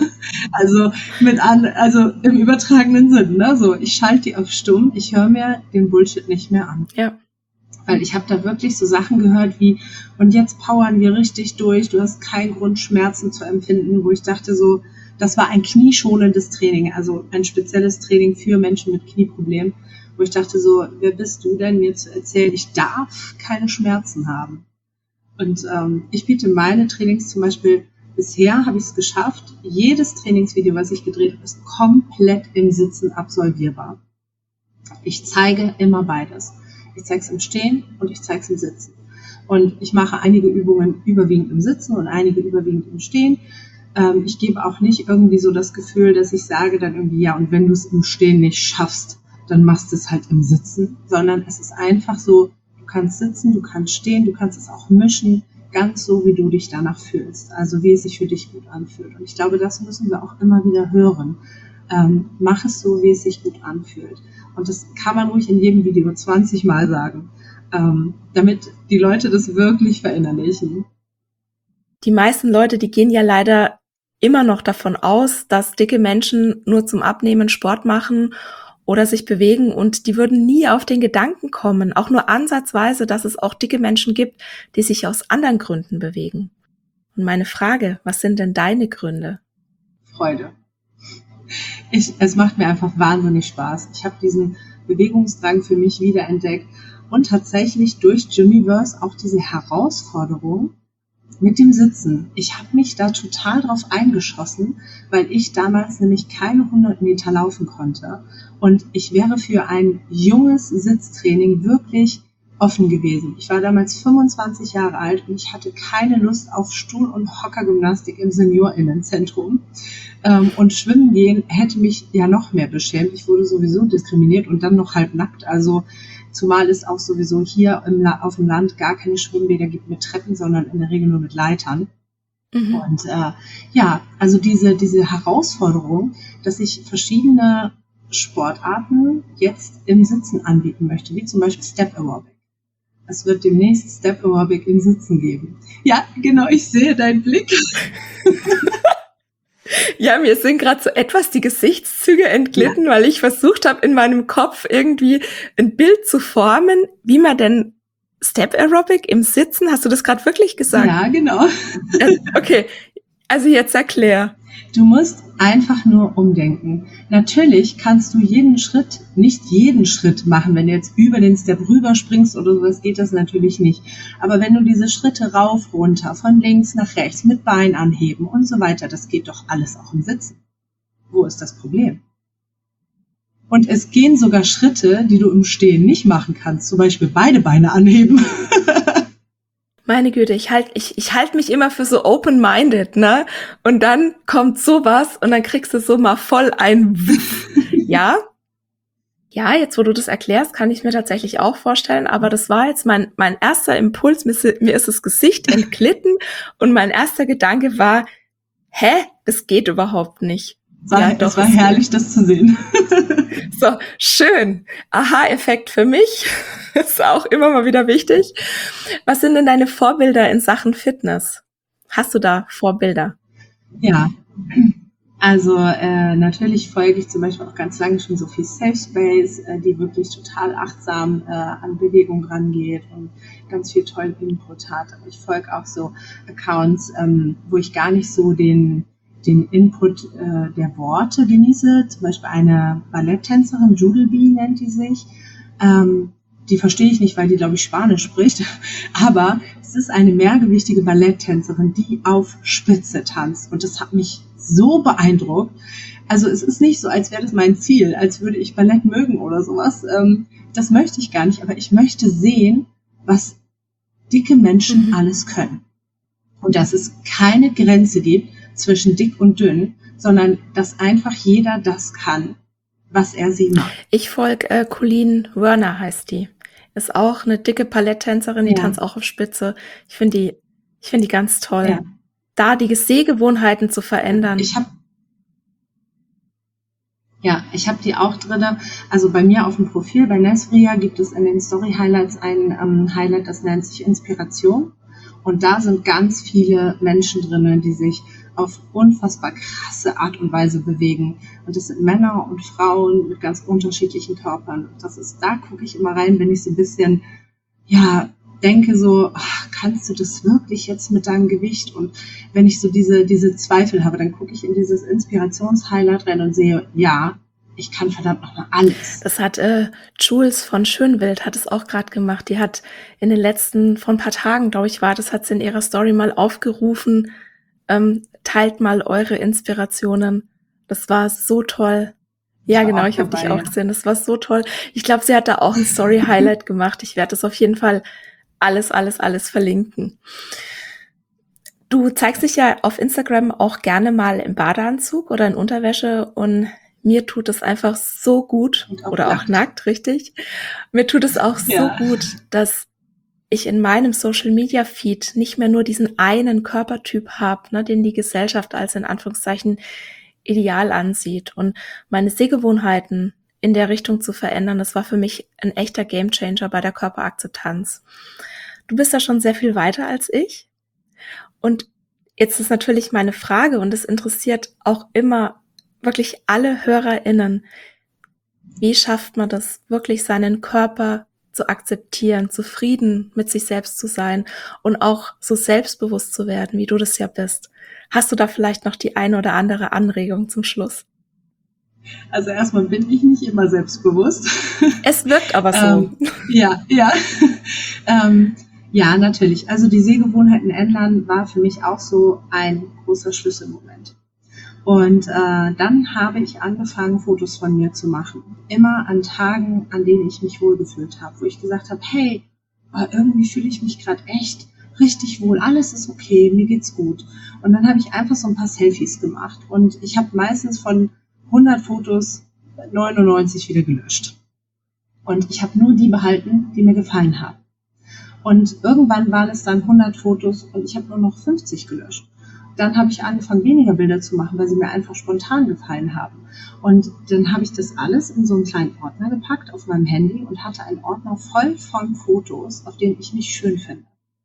also mit an, also im übertragenen Sinn, ne? So, ich schalte die auf stumm, ich höre mir den Bullshit nicht mehr an.
Ja.
Weil ich habe da wirklich so Sachen gehört wie, und jetzt powern wir richtig durch, du hast keinen Grund, Schmerzen zu empfinden, wo ich dachte so, das war ein knieschonendes Training, also ein spezielles Training für Menschen mit Knieproblemen, wo ich dachte so, wer bist du denn, mir zu erzählen, ich darf keine Schmerzen haben. Und ähm, ich biete meine Trainings zum Beispiel, bisher habe ich es geschafft, jedes Trainingsvideo, was ich gedreht habe, ist komplett im Sitzen absolvierbar. Ich zeige immer beides. Ich zeige es im Stehen und ich zeige es im Sitzen. Und ich mache einige Übungen überwiegend im Sitzen und einige überwiegend im Stehen. Ähm, ich gebe auch nicht irgendwie so das Gefühl, dass ich sage dann irgendwie, ja, und wenn du es im Stehen nicht schaffst, dann machst du es halt im Sitzen. Sondern es ist einfach so, du kannst sitzen, du kannst stehen, du kannst es auch mischen, ganz so, wie du dich danach fühlst. Also wie es sich für dich gut anfühlt. Und ich glaube, das müssen wir auch immer wieder hören. Ähm, mach es so, wie es sich gut anfühlt. Und das kann man ruhig in jedem Video zwanzig Mal sagen, ähm, damit die Leute das wirklich verinnerlichen.
Die meisten Leute, die gehen ja leider immer noch davon aus, dass dicke Menschen nur zum Abnehmen Sport machen oder sich bewegen und die würden nie auf den Gedanken kommen, auch nur ansatzweise, dass es auch dicke Menschen gibt, die sich aus anderen Gründen bewegen. Und meine Frage, was sind denn deine Gründe?
Freude. Ich, es macht mir einfach wahnsinnig Spaß. Ich habe diesen Bewegungsdrang für mich wiederentdeckt und tatsächlich durch Gymmiverse auch diese Herausforderung mit dem Sitzen. Ich habe mich da total drauf eingeschossen, weil ich damals nämlich keine hundert Meter laufen konnte und ich wäre für ein junges Sitztraining wirklich offen gewesen. Ich war damals fünfundzwanzig Jahre alt und ich hatte keine Lust auf Stuhl- und Hockergymnastik im Seniorinnenzentrum. Ähm, und Schwimmen gehen hätte mich ja noch mehr beschämt. Ich wurde sowieso diskriminiert und dann noch halb nackt. Also zumal es auch sowieso hier im La- auf dem Land gar keine Schwimmbäder gibt mit Treppen, sondern in der Regel nur mit Leitern. Mhm. Und äh, ja, also diese, diese Herausforderung, dass ich verschiedene Sportarten jetzt im Sitzen anbieten möchte, wie zum Beispiel Step Aerobic. Es wird demnächst Step Aerobic im Sitzen geben. Ja, genau, ich sehe deinen Blick.
Ja, mir sind gerade so etwas die Gesichtszüge entglitten, ja. Weil ich versucht habe, in meinem Kopf irgendwie ein Bild zu formen, wie man denn Step Aerobic im Sitzen, hast du das gerade wirklich gesagt?
Ja, genau.
Okay, also jetzt erklär.
Du musst einfach nur umdenken. Natürlich kannst du jeden Schritt, nicht jeden Schritt machen, wenn du jetzt über den Step rüber springst oder sowas, geht das natürlich nicht. Aber wenn du diese Schritte rauf, runter, von links nach rechts, mit Bein anheben und so weiter, das geht doch alles auch im Sitzen. wo ist das Problem? Und es gehen sogar Schritte, die du im Stehen nicht machen kannst, zum Beispiel beide Beine anheben.
Meine Güte, ich halt, ich, ich halt mich immer für so open-minded, ne? Und dann kommt sowas und dann kriegst du so mal voll ein Ja. Ja, jetzt wo du das erklärst, kann ich mir tatsächlich auch vorstellen, aber das war jetzt mein, mein erster Impuls, mir ist, mir ist das Gesicht entglitten und mein erster Gedanke war, hä? Das geht überhaupt nicht.
War, ja, doch, es war herrlich, das zu sehen.
So, schön. Aha-Effekt für mich. Ist auch immer mal wieder wichtig. Was sind denn deine Vorbilder in Sachen Fitness? Hast du da Vorbilder?
Ja, also äh, natürlich folge ich zum Beispiel auch ganz lange schon Sophie Safe Space, äh, die wirklich total achtsam äh, an Bewegung rangeht und ganz viel tollen Input hat. Aber ich folge auch so Accounts, ähm, wo ich gar nicht so den den Input äh, der Worte genieße. Zum Beispiel eine Balletttänzerin, Judel-Bee nennt die sich. Ähm, die verstehe ich nicht, weil die, glaube ich, Spanisch spricht. Aber es ist eine mehrgewichtige Balletttänzerin, die auf Spitze tanzt. Und das hat mich so beeindruckt. Also es ist nicht so, als wäre das mein Ziel, als würde ich Ballett mögen oder sowas. Ähm, das möchte ich gar nicht. Aber ich möchte sehen, was dicke Menschen mhm. alles können. Und dass es keine Grenze gibt zwischen dick und dünn, sondern dass einfach jeder das kann, was er sie macht.
Ich folge äh, Colleen Werner, heißt die. Ist auch eine dicke Balletttänzerin, die ja. tanzt auch auf Spitze. Ich finde die, ich finde die ganz toll. Ja. Da die Sehgewohnheiten zu verändern.
Ich habe ja, ich habe die auch drinne. Also bei mir auf dem Profil bei Nesria gibt es in den Story Highlights ein ähm, Highlight, das nennt sich Inspiration. Und da sind ganz viele Menschen drinnen, die sich auf unfassbar krasse Art und Weise bewegen. Und das sind Männer und Frauen mit ganz unterschiedlichen Körpern. Das ist, da gucke ich immer rein, wenn ich so ein bisschen, ja, denke so, ach, kannst du das wirklich jetzt mit deinem Gewicht? Und wenn ich so diese, diese Zweifel habe, dann gucke ich in dieses Inspirations-Highlight rein und sehe, ja, ich kann verdammt nochmal alles.
Das hat äh, Jules von Schönwild hat es auch gerade gemacht. Die hat in den letzten, vor ein paar Tagen, glaube ich, war das, hat sie in ihrer Story mal aufgerufen, ähm, teilt mal eure Inspirationen. Das war so toll. Ja, ich genau, ich habe dich auch gesehen. Das war so toll. Ich glaube, sie hat da auch ein Story-Highlight gemacht. Ich werde das auf jeden Fall alles, alles, alles verlinken. Du zeigst dich ja auf Instagram auch gerne mal im Badeanzug oder in Unterwäsche und mir tut es einfach so gut, auch oder nackt. auch nackt, richtig. Mir tut es auch ja. so gut, dass ich in meinem Social-Media-Feed nicht mehr nur diesen einen Körpertyp habe, ne, den die Gesellschaft als in Anführungszeichen ideal ansieht. Und meine Sehgewohnheiten in der Richtung zu verändern, das war für mich ein echter Gamechanger bei der Körperakzeptanz. Du bist da schon sehr viel weiter als ich. Und jetzt ist natürlich meine Frage, und es interessiert auch immer wirklich alle HörerInnen, wie schafft man das, wirklich seinen Körper zu akzeptieren, zufrieden mit sich selbst zu sein und auch so selbstbewusst zu werden, wie du das ja bist. Hast du da vielleicht noch die eine oder andere Anregung zum Schluss?
Also erstmal bin ich nicht immer selbstbewusst.
Es wirkt aber so.
ähm, ja, ja. ähm, ja, natürlich. Also die Sehgewohnheiten ändern war für mich auch so ein großer Schlüsselmoment. Und äh, dann habe ich angefangen, Fotos von mir zu machen. Immer an Tagen, an denen ich mich wohlgefühlt habe, wo ich gesagt habe, hey, irgendwie fühle ich mich gerade echt richtig wohl, alles ist okay, mir geht's gut. Und dann habe ich einfach so ein paar Selfies gemacht. Und ich habe meistens von hundert Fotos neunundneunzig wieder gelöscht. Und ich habe nur die behalten, die mir gefallen haben. Und irgendwann waren es dann hundert Fotos und ich habe nur noch fünfzig gelöscht. Dann habe ich angefangen, weniger Bilder zu machen, weil sie mir einfach spontan gefallen haben. Und dann habe ich das alles in so einen kleinen Ordner gepackt auf meinem Handy und hatte einen Ordner voll von Fotos, auf denen ich mich schön finde.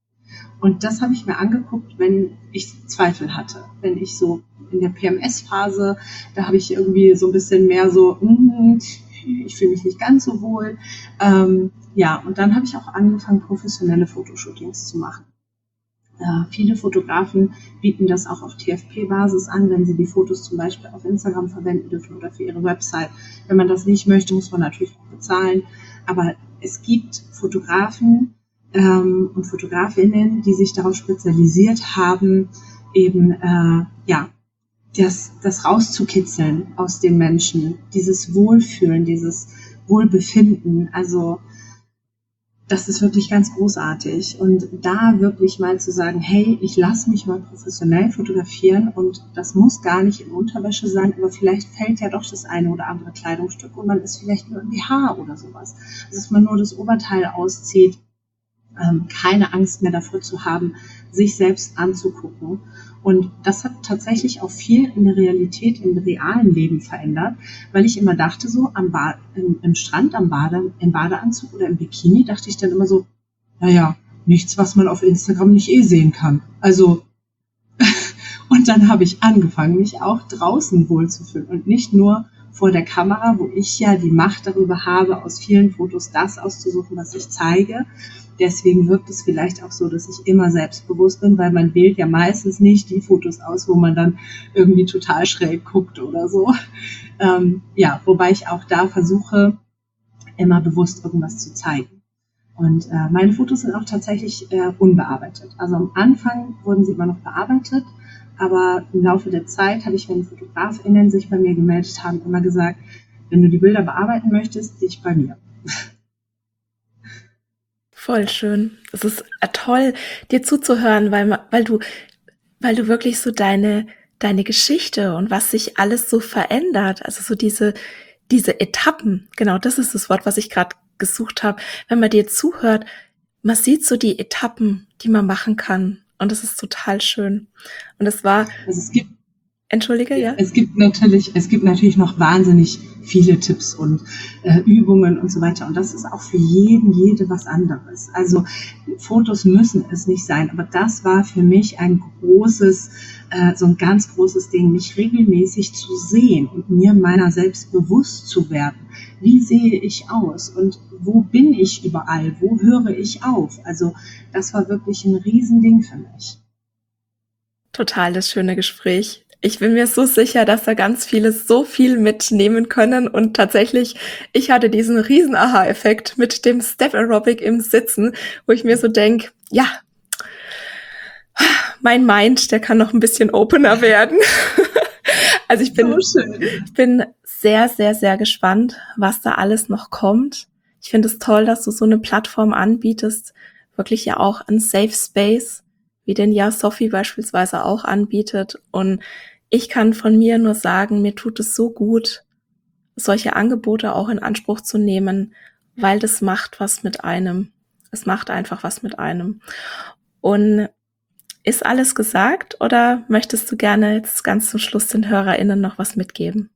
Und das habe ich mir angeguckt, wenn ich Zweifel hatte. Wenn ich so in der P M S-Phase, da habe ich irgendwie so ein bisschen mehr so, mm, ich fühle mich nicht ganz so wohl. Ähm, ja, und dann habe ich auch angefangen, professionelle Fotoshootings zu machen. Äh, viele Fotografen bieten das auch auf T F P-Basis an, wenn sie die Fotos zum Beispiel auf Instagram verwenden dürfen oder für ihre Website. Wenn man das nicht möchte, muss man natürlich auch bezahlen. Aber es gibt Fotografen ähm, und Fotografinnen, die sich darauf spezialisiert haben, eben äh, ja das, das rauszukitzeln aus den Menschen, dieses Wohlfühlen, dieses Wohlbefinden. Also das ist wirklich ganz großartig. Und da wirklich mal zu sagen, hey, ich lasse mich mal professionell fotografieren und das muss gar nicht in Unterwäsche sein, aber vielleicht fällt ja doch das eine oder andere Kleidungsstück und man ist vielleicht nur im B H oder sowas. Also dass man nur das Oberteil auszieht, ähm, keine Angst mehr davor zu haben, sich selbst anzugucken. Und das hat tatsächlich auch viel in der Realität, im realen Leben verändert, weil ich immer dachte so, am ba- im, im Strand, am Bade, im Badeanzug oder im Bikini, dachte ich dann immer so, naja, nichts, was man auf Instagram nicht eh sehen kann. Also, und dann habe ich angefangen, mich auch draußen wohlzufühlen und nicht nur vor der Kamera, wo ich ja die Macht darüber habe, aus vielen Fotos das auszusuchen, was ich zeige. Deswegen wirkt es vielleicht auch so, dass ich immer selbstbewusst bin, weil man wählt ja meistens nicht die Fotos aus, wo man dann irgendwie total schräg guckt oder so. Ähm, ja, wobei ich auch da versuche, immer bewusst irgendwas zu zeigen. Und äh, meine Fotos sind auch tatsächlich äh, unbearbeitet. Also am Anfang wurden sie immer noch bearbeitet, aber im Laufe der Zeit habe ich, wenn FotografInnen sich bei mir gemeldet haben, immer gesagt, wenn du die Bilder bearbeiten möchtest, dich bei mir.
Voll schön. Es ist äh, toll, dir zuzuhören, weil, ma- weil du, weil du wirklich so deine, deine Geschichte und was sich alles so verändert, also so diese, diese Etappen, genau, das ist das Wort, was ich gerade gesucht habe. Wenn man dir zuhört, man sieht so die Etappen, die man machen kann. Und das ist total schön. Und es war,
Also es gibt
entschuldige, ja?
Es gibt natürlich, es gibt natürlich noch wahnsinnig viele Tipps und äh, Übungen und so weiter. Und das ist auch für jeden, jede was anderes. Also Fotos müssen es nicht sein. Aber das war für mich ein großes, äh, so ein ganz großes Ding, mich regelmäßig zu sehen und mir meiner selbst bewusst zu werden. Wie sehe ich aus und wo bin ich überall? Wo höre ich auf? Also das war wirklich ein Riesending für mich.
Total das schöne Gespräch. Ich bin mir so sicher, dass da ganz viele so viel mitnehmen können und tatsächlich, ich hatte diesen riesen Aha-Effekt mit dem Step Aerobic im Sitzen, wo ich mir so denk, ja, mein Mind, der kann noch ein bisschen opener werden. Also ich bin,
So schön.
ich bin sehr, sehr, sehr gespannt, was da alles noch kommt. Ich finde es toll, dass du so eine Plattform anbietest, wirklich ja auch ein Safe Space, wie den Ja Sophie beispielsweise auch anbietet. Und ich kann von mir nur sagen, mir tut es so gut, solche Angebote auch in Anspruch zu nehmen, weil das macht was mit einem. Es macht einfach was mit einem. Und ist alles gesagt oder möchtest du gerne jetzt ganz zum Schluss den HörerInnen noch was mitgeben?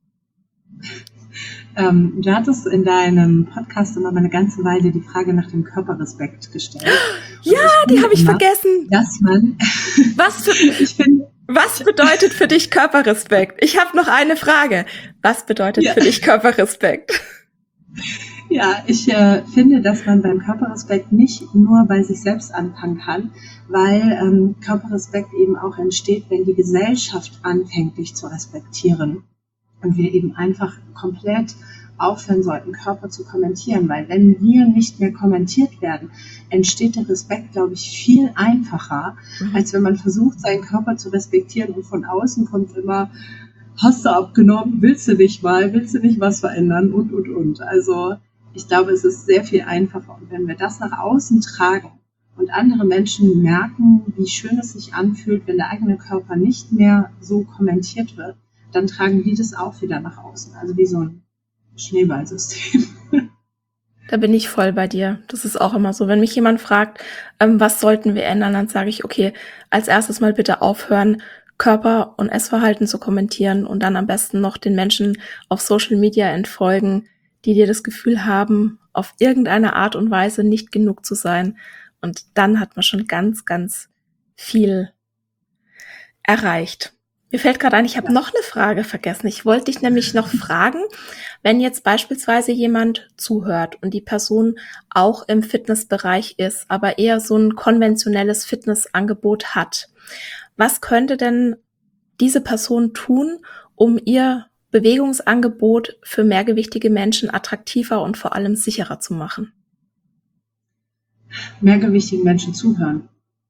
Ähm, du hattest in deinem Podcast immer mal eine ganze Weile die Frage nach dem Körperrespekt gestellt.
Ja, die habe ich
immer,
vergessen.
Dass man,
Was, für,
ich finde,
was bedeutet für dich Körperrespekt? Ich habe noch eine Frage. Was bedeutet
Ja.
für dich Körperrespekt?
ja, ich äh, finde, dass man beim Körperrespekt nicht nur bei sich selbst anfangen kann, weil ähm, Körperrespekt eben auch entsteht, wenn die Gesellschaft anfängt, dich zu respektieren. Und wir eben einfach komplett aufhören sollten, Körper zu kommentieren, weil wenn wir nicht mehr kommentiert werden, entsteht der Respekt, glaube ich, viel einfacher, mhm. als wenn man versucht, seinen Körper zu respektieren und von außen kommt immer, hast du abgenommen, willst du nicht mal, willst du nicht was verändern und, und, und. Also ich glaube, es ist sehr viel einfacher. Und wenn wir das nach außen tragen und andere Menschen merken, wie schön es sich anfühlt, wenn der eigene Körper nicht mehr so kommentiert wird, dann tragen die das auch wieder nach außen. Also wie so ein Schneeballsystem.
Da bin ich voll bei dir. Das ist auch immer so. Wenn mich jemand fragt, ähm, was sollten wir ändern, dann sage ich, okay, als erstes mal bitte aufhören, Körper- und Essverhalten zu kommentieren und dann am besten noch den Menschen auf Social Media entfolgen, die dir das Gefühl haben, auf irgendeine Art und Weise nicht genug zu sein. Und dann hat man schon ganz, ganz viel erreicht. Mir fällt gerade ein, ich habe ja. noch eine Frage vergessen. Ich wollte dich nämlich noch fragen, wenn jetzt beispielsweise jemand zuhört und die Person auch im Fitnessbereich ist, aber eher so ein konventionelles Fitnessangebot hat. Was könnte denn diese Person tun, um ihr Bewegungsangebot für mehrgewichtige Menschen attraktiver und vor allem sicherer zu machen?
Mehrgewichtigen Menschen zuhören.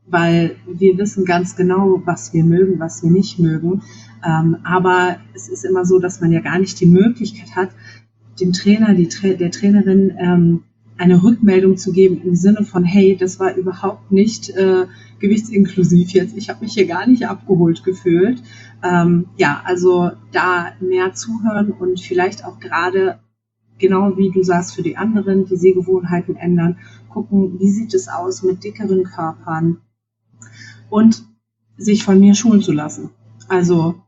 weil wir wissen ganz genau, was wir mögen, was wir nicht mögen. Ähm, aber es ist immer so, dass man ja gar nicht die Möglichkeit hat, dem Trainer, die Tra- der Trainerin ähm, eine Rückmeldung zu geben im Sinne von, hey, das war überhaupt nicht äh, gewichtsinklusiv jetzt, ich habe mich hier gar nicht abgeholt gefühlt. Ähm, ja, also da mehr zuhören und vielleicht auch gerade, genau wie du sagst, für die anderen die Sehgewohnheiten ändern, gucken, wie sieht es aus mit dickeren Körpern und sich von mir schulen zu lassen. Also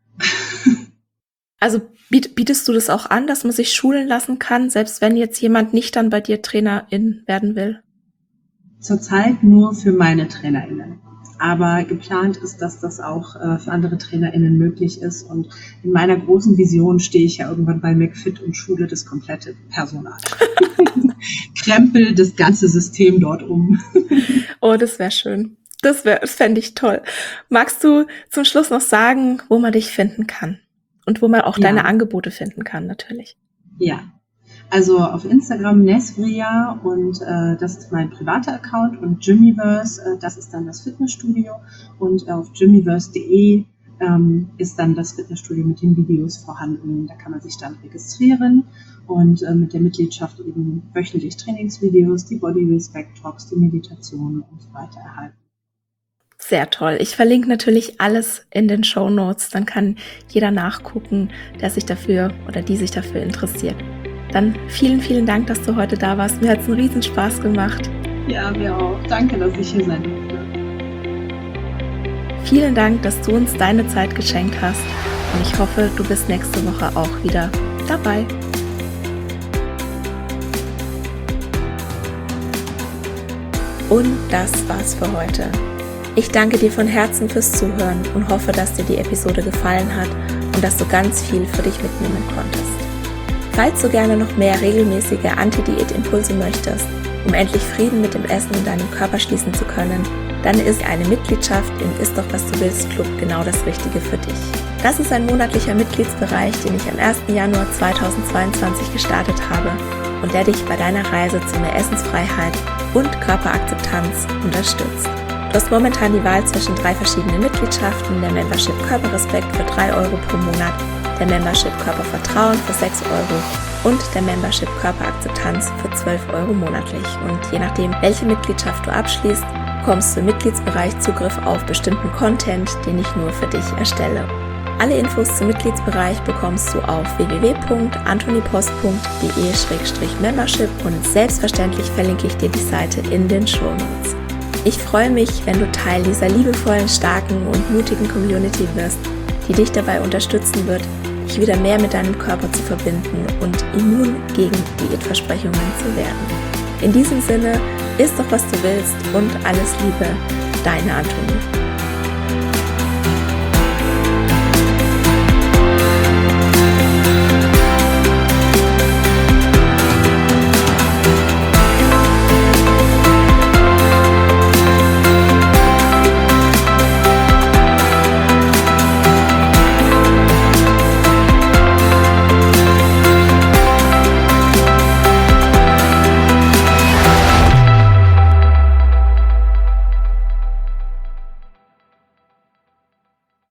Also biet, bietest du das auch an, dass man sich schulen lassen kann, selbst wenn jetzt jemand nicht dann bei dir Trainerin werden will?
zurzeit nur für meine TrainerInnen. Aber geplant ist, dass das auch äh, für andere TrainerInnen möglich ist. Und in meiner großen Vision stehe ich ja irgendwann bei McFit und schule das komplette Personal. Krempel das ganze System dort um.
Oh, das wäre schön. Das, wär, das fände ich toll. Magst du zum Schluss noch sagen, wo man dich finden kann? Und wo man auch
Ja.
deine Angebote finden kann, natürlich.
Ja, also auf Instagram Nesvria und äh, das ist mein privater Account und Gymiverse, äh, das ist dann das Fitnessstudio und äh, auf gymiverse punkt de ähm, ist dann das Fitnessstudio mit den Videos vorhanden. Da kann man sich dann registrieren und äh, mit der Mitgliedschaft eben wöchentlich Trainingsvideos, die Body Respect Talks, die Meditationen und so weiter erhalten.
Sehr toll. Ich verlinke natürlich alles in den Shownotes. Dann kann jeder nachgucken, der sich dafür oder die sich dafür interessiert. Dann vielen, vielen Dank, dass du heute da warst. Mir hat es einen riesen Spaß gemacht.
Ja, mir auch. Danke, dass ich hier sein durfte.
Vielen Dank, dass du uns deine Zeit geschenkt hast. Und ich hoffe, du bist nächste Woche auch wieder dabei. Und das war's für heute. Ich danke dir von Herzen fürs Zuhören und hoffe, dass dir die Episode gefallen hat und dass du ganz viel für dich mitnehmen konntest. Falls du gerne noch mehr regelmäßige Anti-Diät-Impulse möchtest, um endlich Frieden mit dem Essen in deinem Körper schließen zu können, dann ist eine Mitgliedschaft im Ist doch was du willst Club genau das Richtige für dich. Das ist ein monatlicher Mitgliedsbereich, den ich am ersten Januar zweitausendzweiundzwanzig gestartet habe und der dich bei deiner Reise zu mehr Essensfreiheit und Körperakzeptanz unterstützt. Du hast momentan die Wahl zwischen drei verschiedenen Mitgliedschaften, der Membership Körperrespekt für drei Euro pro Monat, der Membership Körpervertrauen für sechs Euro und der Membership Körperakzeptanz für zwölf Euro monatlich. Und je nachdem, welche Mitgliedschaft du abschließt, bekommst du im Mitgliedsbereich Zugriff auf bestimmten Content, den ich nur für dich erstelle. Alle Infos zum Mitgliedsbereich bekommst du auf w w w punkt antonipost punkt de slash membership und selbstverständlich verlinke ich dir die Seite in den Shownotes. Ich freue mich, wenn du Teil dieser liebevollen, starken und mutigen Community wirst, die dich dabei unterstützen wird, dich wieder mehr mit deinem Körper zu verbinden und immun gegen Diätversprechungen zu werden. In diesem Sinne, isst doch was du willst und alles Liebe, deine Antonie.